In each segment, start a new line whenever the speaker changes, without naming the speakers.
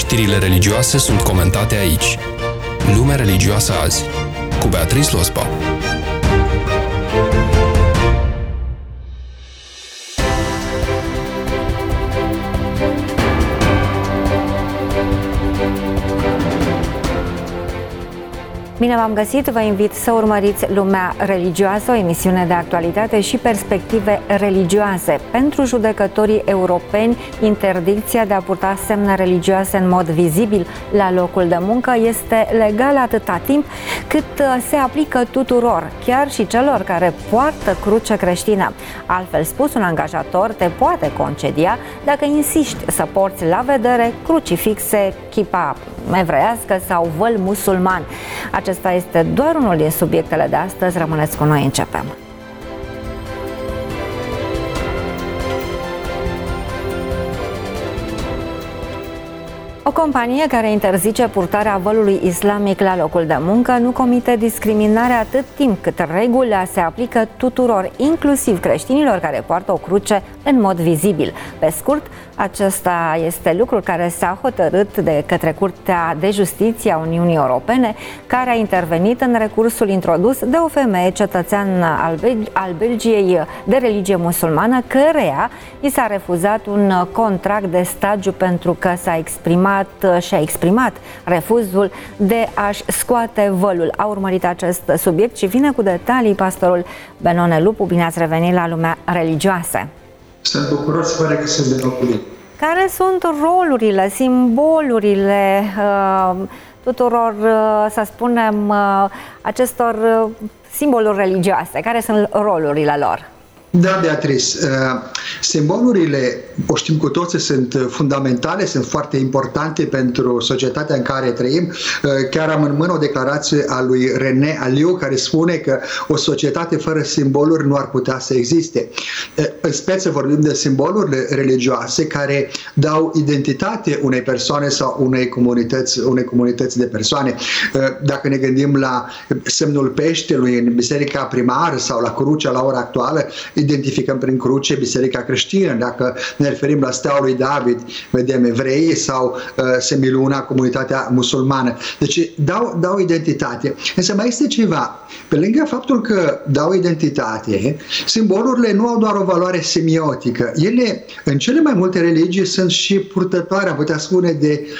Știrile religioase sunt comentate aici. Lumea religioasă azi, cu Beatrice Lospa.
Bine v-am găsit, vă invit să urmăriți Lumea religioasă, o emisiune de actualitate și perspective religioase. Pentru judecătorii europeni, interdicția de a purta semne religioase în mod vizibil la locul de muncă este legală atâta timp cât se aplică tuturor, chiar și celor care poartă cruce creștină. Altfel spus, un angajator te poate concedia dacă insiști să porți la vedere crucifixe, chipa evreiască sau văl musulman. Acesta este doar unul din subiectele de astăzi. Rămâneți cu noi, începem. O companie care interzice purtarea vălului islamic la locul de muncă nu comite discriminare atât timp cât regula se aplică tuturor, inclusiv creștinilor care poartă o cruce în mod vizibil. Pe scurt, acesta este lucrul care s-a hotărât de către Curtea de Justiție a Uniunii Europene, care a intervenit în recursul introdus de o femeie cetățean al Belgiei de religie musulmană, căreia i s-a refuzat un contract de stagiu pentru că și-a exprimat refuzul de a-și scoate vălul. A urmărit acest subiect și vine cu detalii pastorul Benone Lupu. Bine ați revenit la Lumea religioasă.
Sunt bucuros să vă regăsesc de nou cu mine.
Care sunt rolurile, simbolurile tuturor, să spunem, acestor simboluri religioase? Care sunt rolurile lor?
Da, Beatrice, simbolurile, o știm cu toții, sunt fundamentale, sunt foarte importante pentru societatea în care trăim. Chiar am în mână o declarație a lui René Aliu, care spune că o societate fără simboluri nu ar putea să existe. În speță vorbim de simbolurile religioase care dau identitate unei persoane sau unei comunități de persoane. Dacă ne gândim la semnul peștelui în biserica primară sau la crucea la ora actuală, identificăm prin cruce biserica creștină. Dacă ne referim la steaua lui David, vedem evreii sau semiluna, comunitatea musulmană. Deci dau identitate. Însă mai este ceva. Pe lângă faptul că dau identitate, simbolurile nu au doar o valoare semiotică. Ele, în cele mai multe religii, sunt și purtătoare, am putea spune,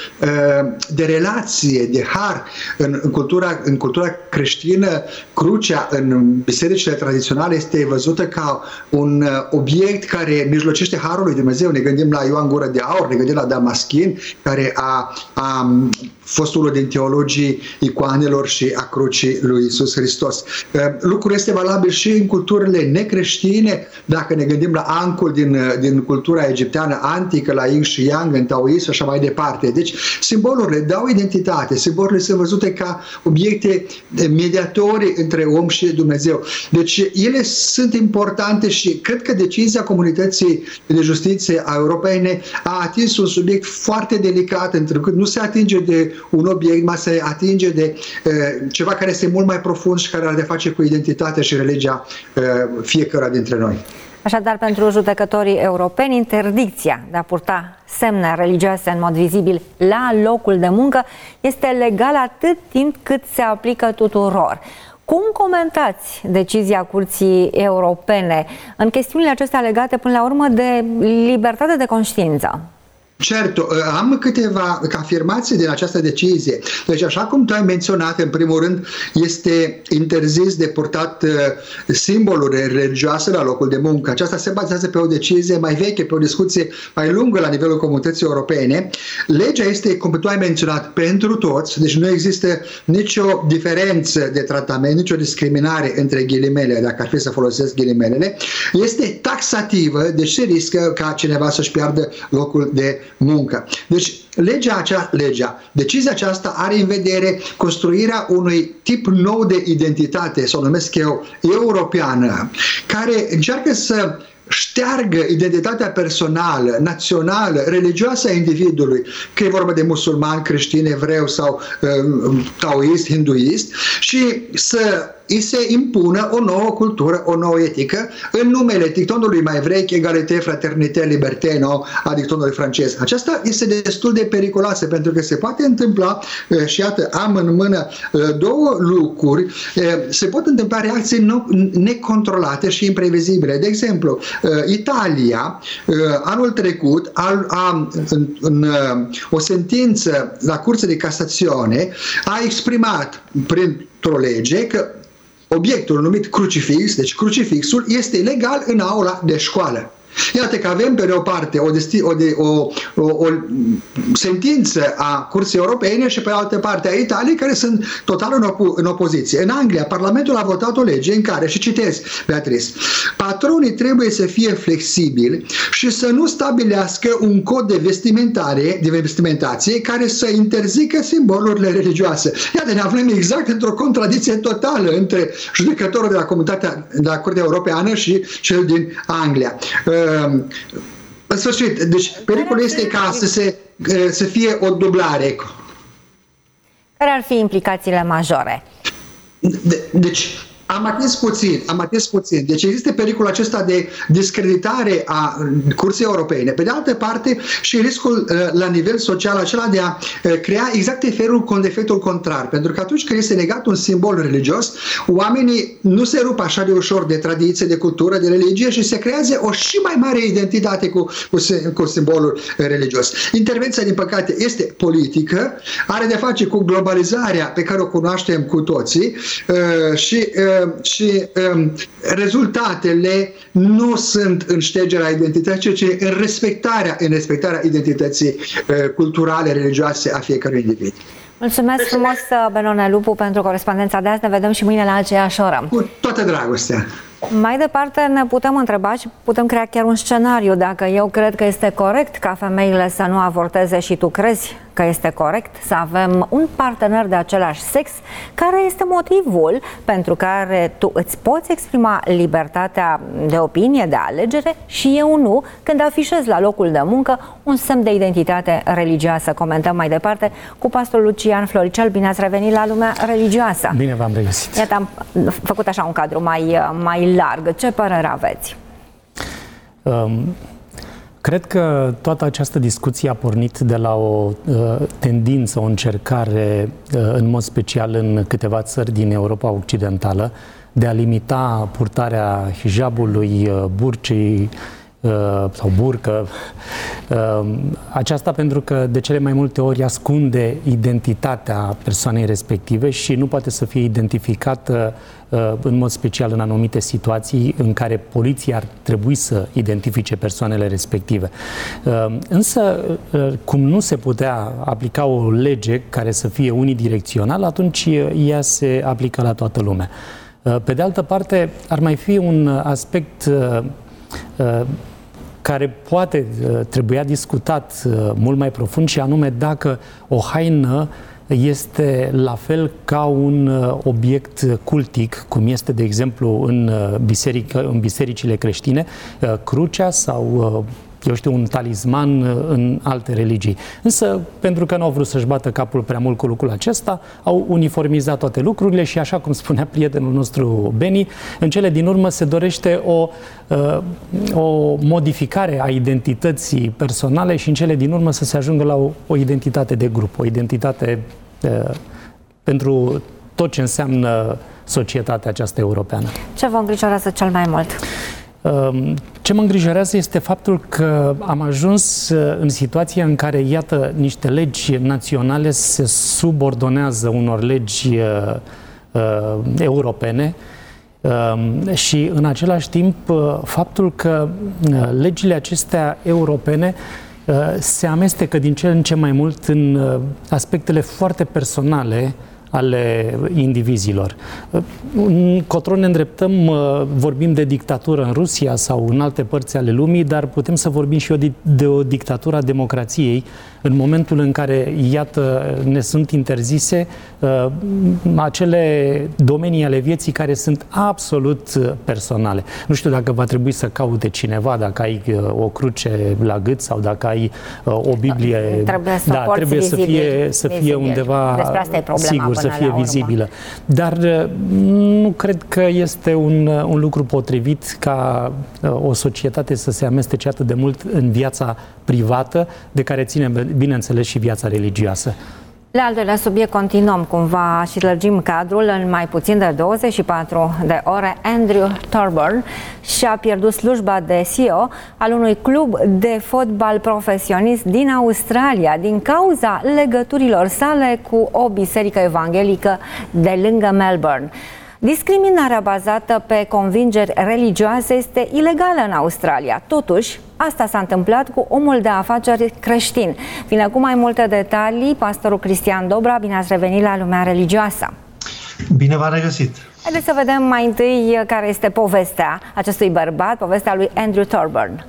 de relație, de har. În cultura creștină, crucea în bisericile tradiționale este văzută ca un obiect care mijlocește harul lui Dumnezeu. Ne gândim la Ioan Gură de Aur, ne gândim la Damaschin, care a fost unul din teologii icoanelor și a crucii lui Iisus Hristos. Lucrul este valabil și în culturile necreștine, dacă ne gândim la ancul din cultura egipteană antică, la yin și yang, în taoism și așa mai departe. Deci, simbolurile dau identitate, simbolurile sunt văzute ca obiecte mediatori între om și Dumnezeu. Deci, ele sunt importante și cred că decizia Comunității de Justiție a Europene a atins un subiect foarte delicat, întrucât nu se atinge de un obiect, mai se atinge de ceva care este mult mai profund și care are de face cu identitatea și religia fiecăruia dintre noi.
Așadar, pentru judecătorii europeni, interdicția de a purta semne religioase în mod vizibil la locul de muncă este legală atât timp cât se aplică tuturor. Cum comentați decizia Curții Europene în chestiunile acestea legate până la urmă de libertate de conștiință?
Certo, am câteva afirmații din această decizie. Deci, așa cum tu ai menționat, în primul rând, este interzis de purtat simboluri religioase la locul de muncă. Aceasta se bazează pe o decizie mai veche, pe o discuție mai lungă la nivelul Comunității Europene. Legea este, cum tu ai menționat, pentru toți, deci nu există nicio diferență de tratament, nicio discriminare între ghilimele, dacă ar fi să folosesc ghilimelele. Este taxativă, deci se riscă ca cineva să-și piardă locul de muncă. Deci, decizia aceasta are în vedere construirea unui tip nou de identitate, să o numesc eu, europeană, care încearcă să șteargă identitatea personală, națională, religioasă a individului, că e vorba de musulman, creștin, evreu sau taoist, hinduist, și să îi se impună o nouă cultură, o nouă etică, în numele dictonului mai vechi, egalité, fraternité, liberté, a dictonului francez. Aceasta este destul de periculoasă, pentru că se poate întâmpla, și iată, am în mână două lucruri, se pot întâmpla reacții necontrolate și imprevizibile. De exemplu, Italia, anul trecut, în o sentință la Curtea de Casațiune, a exprimat printr-o lege că obiectul numit crucifix, deci crucifixul, este legal în aula de școală. Iată că avem pe de o parte o sentință a Curții Europene și pe de altă parte a Italiei, care sunt total în opoziție. În Anglia, Parlamentul a votat o lege în care, și citez, Beatrice, patronii trebuie să fie flexibili și să nu stabilească un cod de vestimentație care să interzică simbolurile religioase. Iată, ne aflăm exact într-o contradicție totală între judecătorul de la Curtea Europeană și cel din Anglia. În sfârșit, deci pericolul este ca să fie o dublare.
Care ar fi implicațiile majore?
Deci, am atins puțin. Deci există pericolul acesta de discreditare a Curții Europene. Pe de altă parte, și riscul la nivel social acela de a crea exact efectul contrar. Pentru că atunci când este legat un simbol religios, oamenii nu se rup așa de ușor de tradiție, de cultură, de religie și se creează o și mai mare identitate cu simbolul religios. Intervenția, din păcate, este politică, are de face cu globalizarea pe care o cunoaștem cu toții și rezultatele nu sunt în ștergerea identității, ci în respectarea identității culturale, religioase a fiecărui individ.
Mulțumesc frumos, Benone Lupu, pentru corespondența de azi. Ne vedem și mâine la aceeași oră.
Cu toată dragostea.
Mai departe ne putem întreba și putem crea chiar un scenariu. Dacă eu cred că este corect ca femeile să nu avorteze și tu crezi că este corect să avem un partener de același sex, care este motivul pentru care tu îți poți exprima libertatea de opinie, de alegere și eu nu, când afișez la locul de muncă un semn de identitate religioasă. Comentăm mai departe cu pastorul Lucian Floricel. Bine ați revenit la lumea religioasă.
Bine v-am regăsit.
Iată, am făcut așa un cadru mai larg. Ce părere aveți?
Cred că toată această discuție a pornit de la o tendință, o încercare, în mod special în câteva țări din Europa Occidentală, de a limita purtarea hijabului, burcii sau burcă. Aceasta pentru că de cele mai multe ori ascunde identitatea persoanei respective și nu poate să fie identificată în mod special în anumite situații în care poliția ar trebui să identifice persoanele respective. Însă, cum nu se putea aplica o lege care să fie unidirecțională, atunci ea se aplică la toată lumea. Pe de altă parte, ar mai fi un aspect care poate trebuia discutat mult mai profund, și anume dacă o haină este la fel ca un obiect cultic, cum este, de exemplu, în bisericile creștine, crucea sau, eu știu, un talisman în alte religii. Însă, pentru că nu au vrut să-și bată capul prea mult cu lucrul acesta, au uniformizat toate lucrurile și, așa cum spunea prietenul nostru Beni, în cele din urmă se dorește o modificare a identității personale și în cele din urmă să se ajungă la o identitate de grup, o identitate pentru tot ce înseamnă societatea aceasta europeană.
Ce vă îngrijorează cel mai mult?
Ce mă îngrijorează este faptul că am ajuns în situația în care, iată, niște legi naționale se subordonează unor legi europene și, în același timp, faptul că legile acestea europene se amestecă din ce în ce mai mult în aspectele foarte personale ale indivizilor. Încotro ne îndreptăm, vorbim de dictatură în Rusia sau în alte părți ale lumii, dar putem să vorbim și de o dictatură a democrației în momentul în care, iată, ne sunt interzise acele domenii ale vieții care sunt absolut personale. Nu știu dacă va trebui să caute cineva, dacă ai o cruce la gât sau dacă ai o Biblie, trebuie să fie undeva, sigur, să fie vizibilă. Dar nu cred că este un lucru potrivit ca o societate să se amestece atât de mult în viața privată, de care ține, bineînțeles, și viața religioasă.
La al doilea subiect continuăm cumva și lărgim cadrul. În mai puțin de 24 de ore, Andrew Thorburn și-a pierdut slujba de CEO al unui club de fotbal profesionist din Australia din cauza legăturilor sale cu o biserică evanghelică de lângă Melbourne. Discriminarea bazată pe convingeri religioase este ilegală în Australia. Totuși, asta s-a întâmplat cu omul de afaceri creștin. Vine cu mai multe detalii pastorul Cristian Dobra. Bine ați revenit la Lumea Religioasă!
Bine v-am regăsit!
Haideți să vedem mai întâi care este povestea acestui bărbat, povestea lui Andrew Thorburn.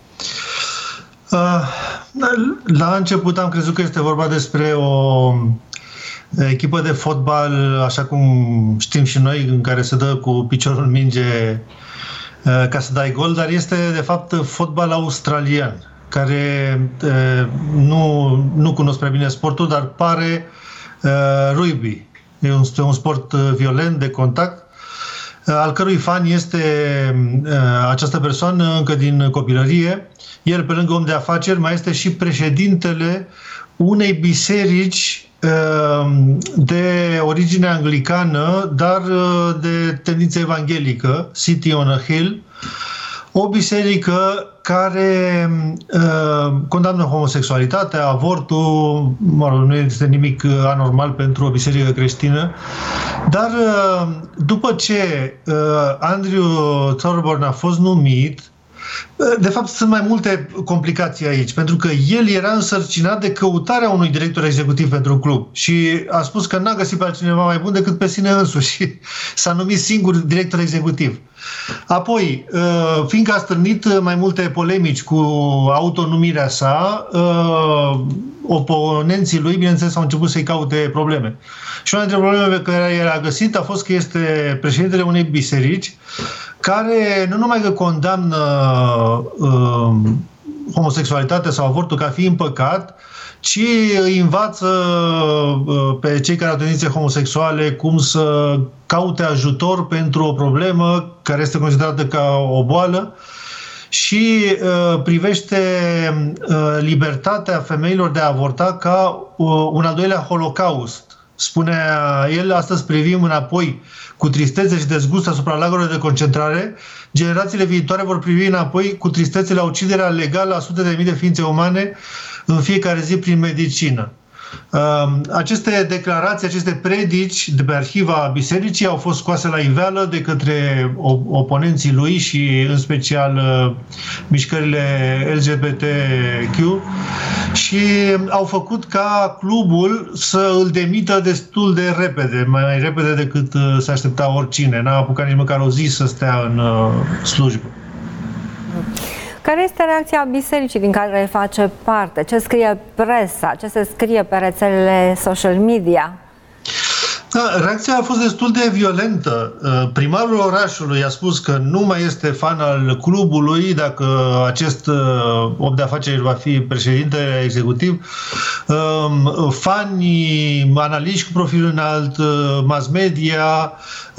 La început am crezut că este vorba despre o echipă de fotbal, așa cum știm și noi, în care se dă cu piciorul în minge ca să dai gol, dar este de fapt fotbal australian, care nu cunosc prea bine sportul, dar pare rugby. Este un sport violent, de contact, al cărui fan este această persoană încă din copilărie. El, pe lângă om de afaceri, mai este și președintele unei biserici de origine anglicană, dar de tendință evanghelică, City on a Hill, o biserică care condamnă homosexualitatea, avortul, nu este nimic anormal pentru o biserică creștină, dar după ce Andrew Thorburn a fost numit, de fapt, sunt mai multe complicații aici, pentru că el era însărcinat de căutarea unui director executiv pentru club și a spus că n-a găsit pe altcineva mai bun decât pe sine însuși și s-a numit singur director executiv. Apoi, fiindcă a stârnit mai multe polemici cu autonumirea sa, oponenții lui, bineînțeles, au început să-i caute probleme. Și una dintre problemele pe care el a găsit a fost că este președintele unei biserici care nu numai că condamnă homosexualitatea sau avortul ca fiind păcat, ci îi învață pe cei care au tendințe homosexuale cum să caute ajutor pentru o problemă care este considerată ca o boală și privește libertatea femeilor de a avorta ca un al doilea holocaust. Spunea el, astăzi privim înapoi cu tristețe și dezgust asupra lagerilor de concentrare, generațiile viitoare vor privi înapoi cu tristețe la uciderea legală a sute de mii de ființe umane în fiecare zi prin medicină. Aceste declarații, aceste predici de pe arhiva bisericii au fost scoase la iveală de către oponenții lui și în special mișcările LGBTQ și au făcut ca clubul să îl demită destul de repede, mai repede decât se aștepta oricine. N-a apucat nici măcar o zi să stea în slujbă.
Care este reacția bisericii din care face parte? Ce scrie presa? Ce se scrie pe rețelele social media?
Da, reacția a fost destul de violentă. Primarul orașului a spus că nu mai este fan al clubului dacă acest om de afaceri va fi președinte executiv. Fanii, analiști cu profil înalt, mass media,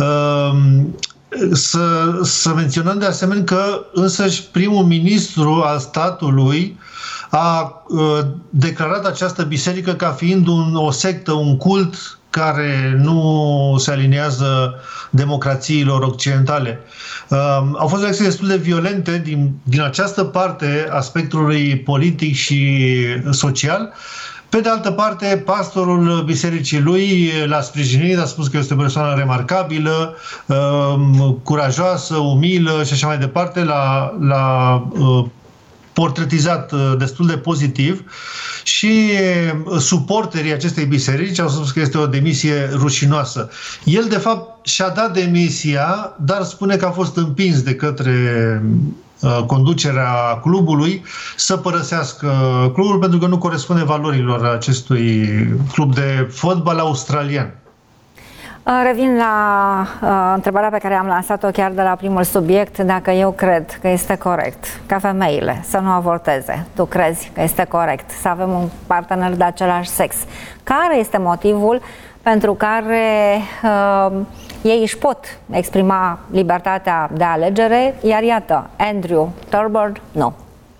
să menționăm de asemenea că însăși primul ministru al statului a declarat această biserică ca fiind o sectă, un cult care nu se aliniază democrațiilor occidentale. Au fost reacții destul de violente din această parte a spectrului politic și social. Pe de altă parte, pastorul bisericii lui l-a sprijinit, a spus că este o persoană remarcabilă, curajoasă, umilă și așa mai departe, l-a portretizat destul de pozitiv și suporterii acestei biserici au spus că este o demisie rușinoasă. El, de fapt, și-a dat demisia, dar spune că a fost împins de către conducerea clubului să părăsească clubul pentru că nu corespunde valorilor acestui club de fotbal australian.
Revin la întrebarea pe care am lansat-o chiar de la primul subiect, dacă eu cred că este corect ca femeile să nu avorteze. Tu crezi că este corect să avem un partener de același sex? Care este motivul pentru care ei își pot exprima libertatea de alegere, iar iată, Andrew Thurber nu?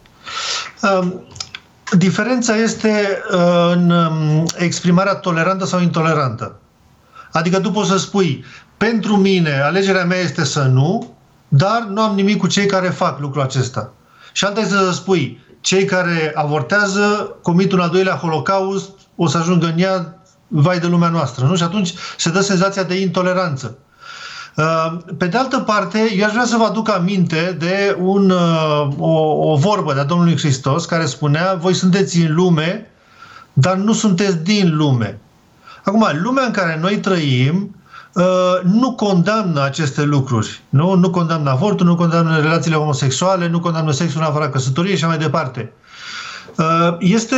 Diferența este în exprimarea tolerantă sau intolerantă. Adică tu poți să spui, pentru mine, alegerea mea este să nu, dar nu am nimic cu cei care fac lucrul acesta. Și alta este să spui, cei care avortează comit un al doilea holocaust, o să ajungă în iad, vai de lumea noastră, nu? Și atunci se dă senzația de intoleranță. Pe de altă parte, eu aș vrea să vă aduc aminte de o vorbă de-a Domnului Hristos care spunea, voi sunteți în lume, dar nu sunteți din lume. Acum, lumea în care noi trăim nu condamnă aceste lucruri. Nu condamnă avortul, nu condamnă relațiile homosexuale, nu condamnă sexul în afara căsătoriei și așa mai departe. Este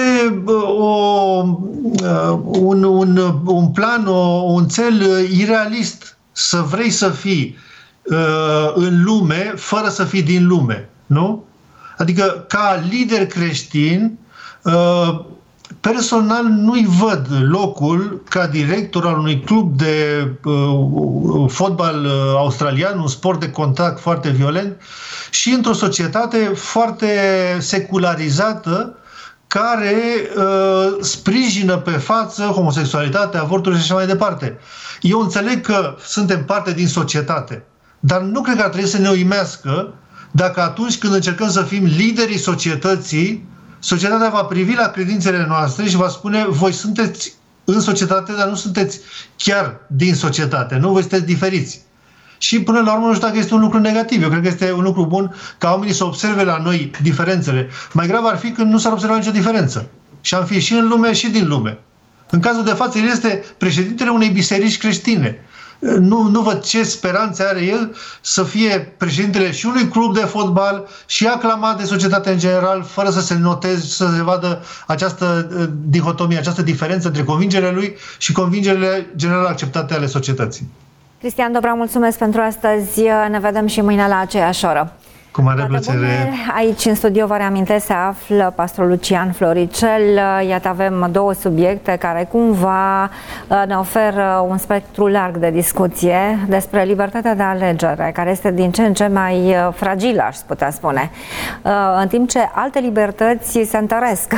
un plan, un cel irealist să vrei să fii în lume fără să fii din lume. Nu? Adică, ca lider creștin, personal nu-i văd locul ca director al unui club de fotbal australian, un sport de contact foarte violent, și într-o societate foarte secularizată care sprijină pe față homosexualitatea, avortul și așa mai departe. Eu înțeleg că suntem parte din societate, dar nu cred că ar trebui să ne uimească dacă atunci când încercăm să fim liderii societății, societatea va privi la credințele noastre și va spune, voi sunteți în societate, dar nu sunteți chiar din societate, nu? Voi sunteți diferiți. Și până la urmă nu știu dacă este un lucru negativ. Eu cred că este un lucru bun ca oamenii să observe la noi diferențele. Mai grav ar fi când nu s-ar observa nicio diferență. Și am fi și în lume și din lume. În cazul de față, el este președintele unei biserici creștine. Nu văd ce speranțe are el să fie președintele și unui club de fotbal și aclamat de societate în general, fără să se noteze, să se vadă această dihotomie, această diferență între convingerile lui și convingerile general acceptate ale societății.
Cristian Dobra, mulțumesc pentru astăzi. Ne vedem și mâine la aceeași oră.
Cu mare plăcere.
Aici în studio, vă reamintesc, se află pastorul Lucian Floricel. Iată, avem două subiecte care cumva ne oferă un spectru larg de discuție despre libertatea de alegere, care este din ce în ce mai fragilă, aș putea spune. În timp ce alte libertăți se întăresc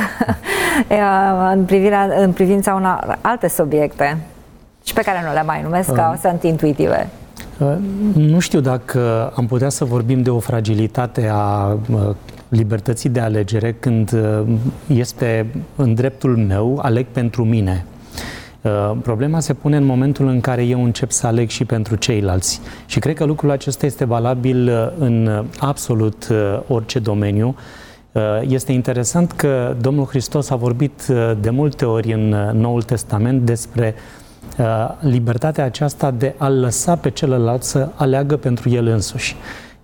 în privința unor alte subiecte și pe care nu le mai numesc că sunt intuitive.
Nu știu dacă am putea să vorbim de o fragilitate a libertății de alegere când este în dreptul meu, aleg pentru mine. Problema se pune în momentul în care eu încep să aleg și pentru ceilalți. Și cred că lucrul acesta este valabil în absolut orice domeniu. Este interesant că Domnul Hristos a vorbit de multe ori în Noul Testament despre libertatea aceasta de a lăsa pe celălalt să aleagă pentru el însuși.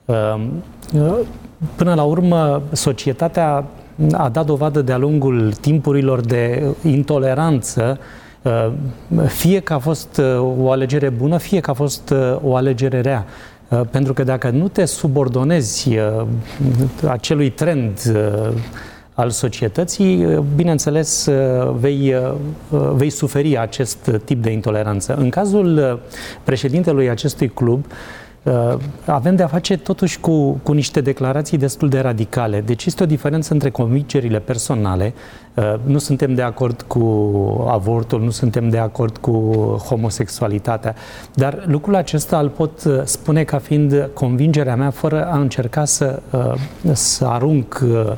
Până la urmă, societatea a dat dovadă de-a lungul timpurilor de intoleranță, fie că a fost o alegere bună, fie că a fost o alegere rea. Pentru că dacă nu te subordonezi acelui trend al societății, bineînțeles, vei suferi acest tip de intoleranță. În cazul președintelui acestui club, avem de a face totuși cu niște declarații destul de radicale. Deci este o diferență între convingerile personale. Nu suntem de acord cu avortul, nu suntem de acord cu homosexualitatea, dar lucrul acesta îl pot spune ca fiind convingerea mea fără a încerca să arunc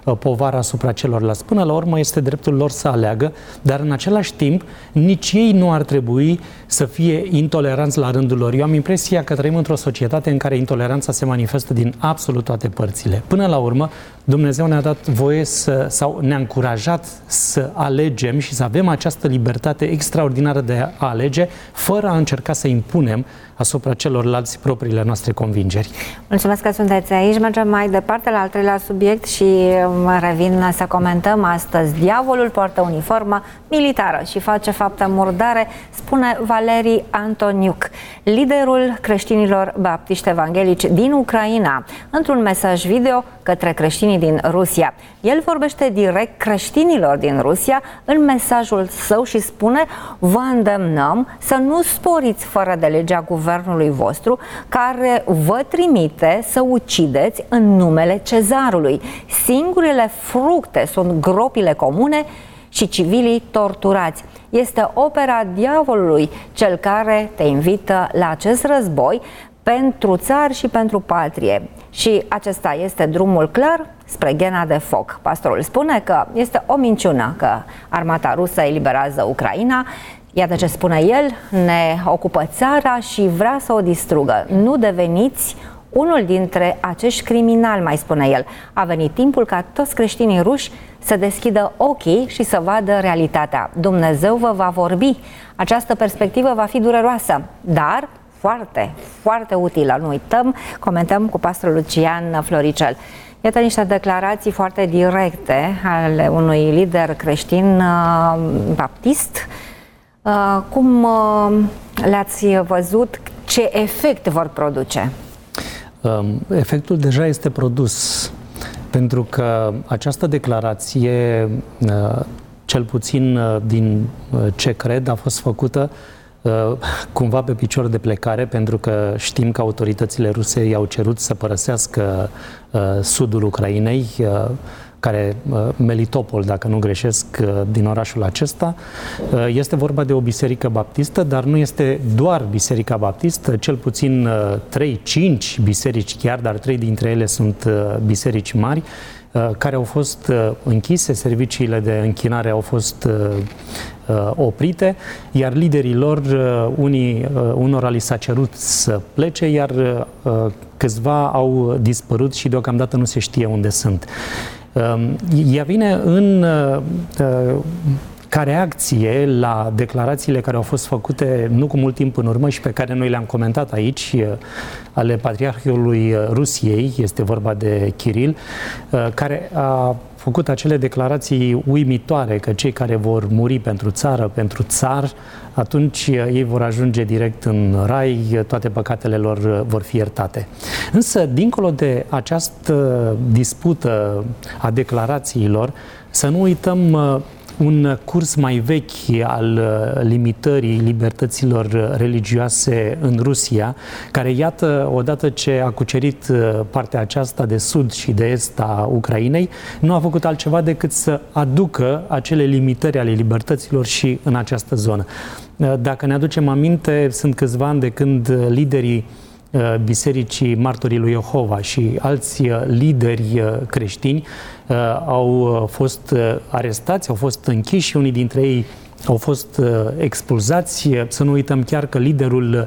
povara asupra celorlalți. Până la urmă este dreptul lor să aleagă, dar în același timp nici ei nu ar trebui să fie intoleranți la rândul lor. Eu am impresia că trăim într-o societate în care intoleranța se manifestă din absolut toate părțile. Până la urmă, Dumnezeu ne-a dat voie sau ne-a încurajat să alegem și să avem această libertate extraordinară de a alege, fără a încerca să impunem asupra celorlalți propriile noastre convingeri.
Mulțumesc că sunteți aici. Mergem mai departe la al treilea subiect și revin să comentăm astăzi. Diavolul poartă uniformă militară și face fapte murdare, spune Valeri Antoniuc, liderul creștinilor baptiști evanghelici din Ucraina, într-un mesaj video către creștinii din Rusia. El vorbește direct creștinilor din Rusia în mesajul său și spune: vă îndemnăm să nu sporiți fără de legea guvernului vostru, care vă trimite să ucideți în numele Cezarului. Singurele fructe sunt gropile comune și civilii torturați. Este opera diavolului cel care te invită la acest război pentru țară și pentru patrie. Și acesta este drumul clar spre ghena de foc. Pastorul spune că este o minciună că armata rusă eliberează Ucraina. Iată ce spune el: ne ocupă țara și vrea să o distrugă. Nu deveniți unul dintre acești criminali, mai spune el. A venit timpul ca toți creștinii ruși să deschidă ochii și să vadă realitatea. Dumnezeu vă va vorbi. Această perspectivă va fi dureroasă, dar foarte, foarte utilă. Nu uităm, comentăm cu pastorul Lucian Floricel. Iată niște declarații foarte directe ale unui lider creștin baptist. Cum le-ați văzut? Ce efect vor produce?
Efectul deja este produs, pentru că această declarație, cel puțin din ce cred, a fost făcută cumva pe picior de plecare, pentru că știm că autoritățile ruse i-au cerut să părăsească sudul Ucrainei, care Melitopol, dacă nu greșesc, din orașul acesta. Este vorba de o biserică baptistă, dar nu este doar biserica baptistă, cel puțin 3-5 biserici chiar, dar 3 dintre ele sunt biserici mari, care au fost închise, serviciile de închinare au fost oprite, iar liderii lor, unora li s-a cerut să plece, iar câțiva au dispărut și deocamdată nu se știe unde sunt. Ea vine ca reacție la declarațiile care au fost făcute nu cu mult timp în urmă și pe care noi le-am comentat aici, ale Patriarhului Rusiei, este vorba de Kiril, care a făcut acele declarații uimitoare că cei care vor muri pentru țară, pentru țar, atunci ei vor ajunge direct în rai, toate păcatele lor vor fi iertate. Însă, dincolo de această dispută a declarațiilor, să nu uităm un curs mai vechi al limitării libertăților religioase în Rusia, care, iată, odată ce a cucerit partea aceasta de sud și de est a Ucrainei, nu a făcut altceva decât să aducă acele limitări ale libertăților și în această zonă. Dacă ne aducem aminte, sunt câțiva ani de când liderii Bisericii Martorii lui Jehova și alți lideri creștini au fost arestați, au fost închiși, unii dintre ei au fost expulzați. Să nu uităm chiar că liderul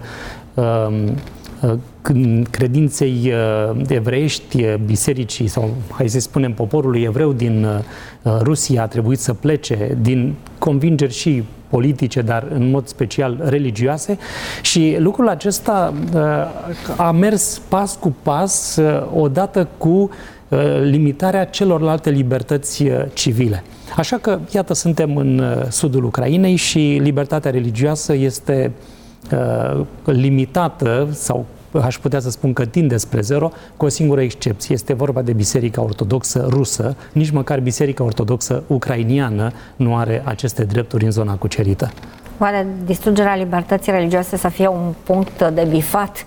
credinței evreiești, bisericii, sau hai să spunem poporului evreu din Rusia, a trebuit să plece din convingeri și politice, dar în mod special religioase, și lucrul acesta a mers pas cu pas odată cu limitarea celorlalte libertăți civile. Așa că, iată, suntem în sudul Ucrainei și libertatea religioasă este limitată, sau aș putea să spun că tinde spre zero, cu o singură excepție. Este vorba de Biserica Ortodoxă rusă. Nici măcar Biserica Ortodoxă ucrainiană nu are aceste drepturi în zona cucerită.
Oare distrugerea libertății religioase să fie un punct de bifat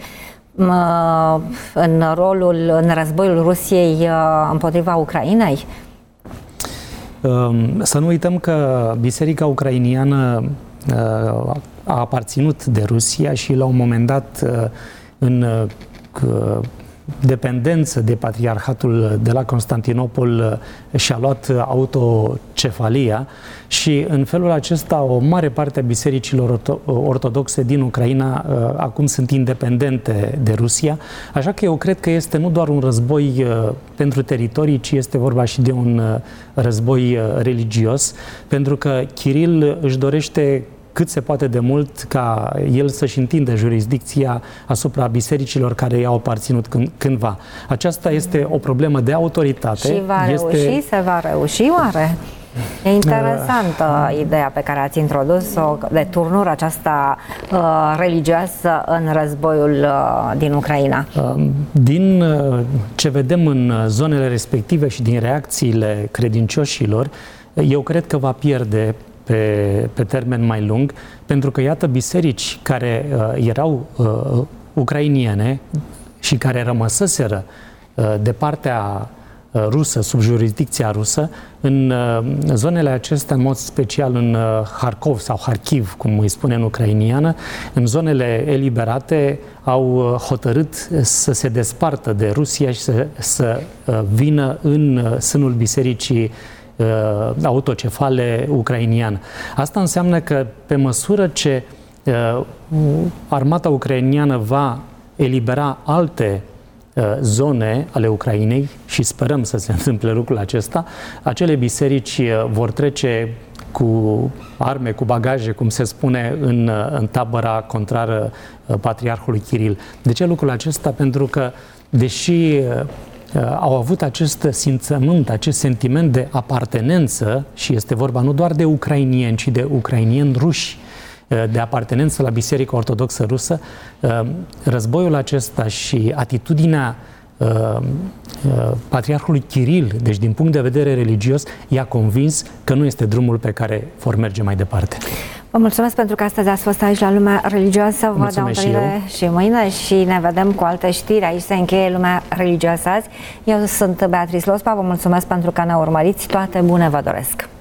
în războiul Rusiei împotriva Ucrainei?
Să nu uităm că Biserica ucrainiană a aparținut de Rusia și la un moment dat în dependență de patriarhatul de la Constantinopol și-a luat autocefalia și în felul acesta o mare parte a bisericilor ortodoxe din Ucraina acum sunt independente de Rusia, așa că eu cred că este nu doar un război pentru teritorii, ci este vorba și de un război religios, pentru că Kiril își dorește cât se poate de mult ca el să-și întindă jurisdicția asupra bisericilor care i-au aparținut cândva. Aceasta este o problemă de autoritate.
Și se va reuși oare? E interesantă ideea pe care ați introdus-o de turnura aceasta religioasă în războiul din Ucraina.
Din ce vedem în zonele respective și din reacțiile credincioșilor, eu cred că va pierde pe termen mai lung, pentru că, iată, biserici care erau ucrainiene și care rămăseseră de partea rusă, sub jurisdicția rusă, în zonele acestea, în mod special în Harkov sau Harkiv, cum îi spune în ucrainiană, în zonele eliberate, au hotărât să se despartă de Rusia și să vină în sânul bisericii autocefale ucrainiană. Asta înseamnă că pe măsură ce armata ucrainiană va elibera alte zone ale Ucrainei și sperăm să se întâmple lucrul acesta, acele biserici vor trece cu arme, cu bagaje, cum se spune în tabăra contrară patriarhului Kiril. De ce lucrul acesta? Pentru că, deși au avut acest simțământ, acest sentiment de apartenență, și este vorba nu doar de ucrainieni, ci de ucrainieni ruși, de apartenență la Biserica Ortodoxă Rusă, războiul acesta și atitudinea patriarhului Kiril, deci din punct de vedere religios, i-a convins că nu este drumul pe care vor merge mai departe.
Vă mulțumesc pentru că astăzi ați fost aici la Lumea Religioasă. Vă dau întâlnire și mâine și ne vedem cu alte știri. Aici se încheie Lumea Religioasă azi. Eu sunt Beatrice Lospa, vă mulțumesc pentru că ne urmăriți. Toate bune vă doresc!